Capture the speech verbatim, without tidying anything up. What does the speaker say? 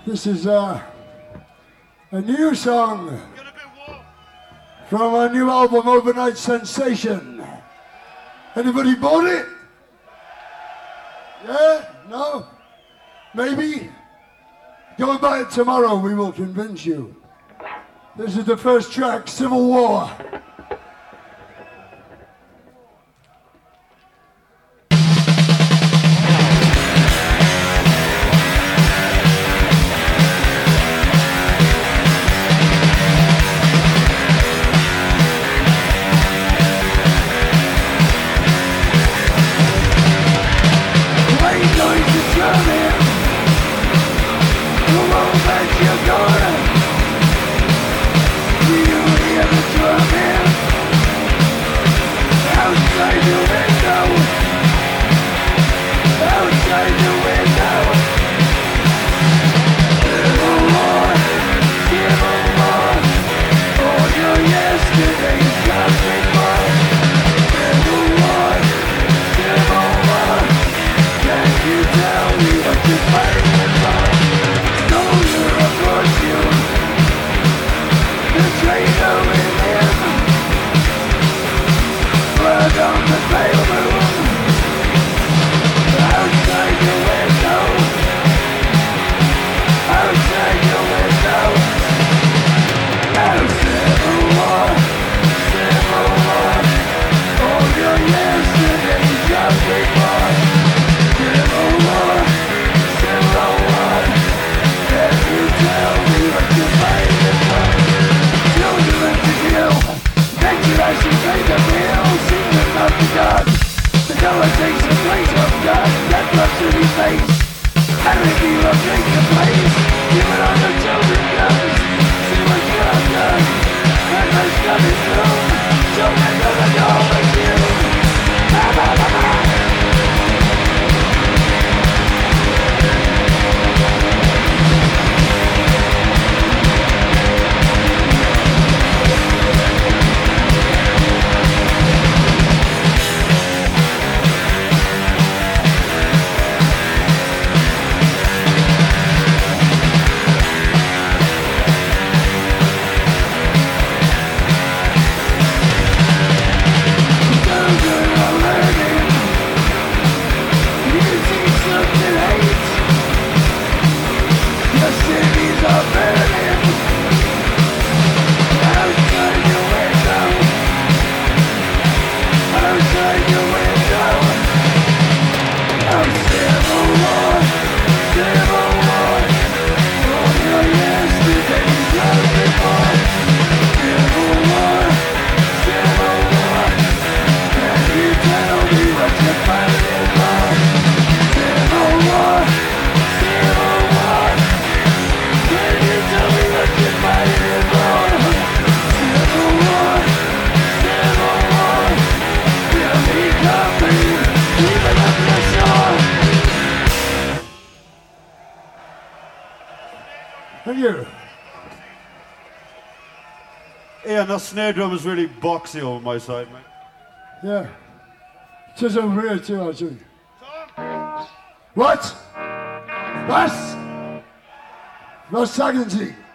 This is uh, a new song from our new album, Overnight Sensation. Anybody bought it? Yeah? No? Maybe? Go and buy it tomorrow, we will convince you. This is the first track, Civil War. Ian, that snare drum is really boxy over my side, mate. Yeah. Just over here too, actually. What? Was? Was sagen Sie?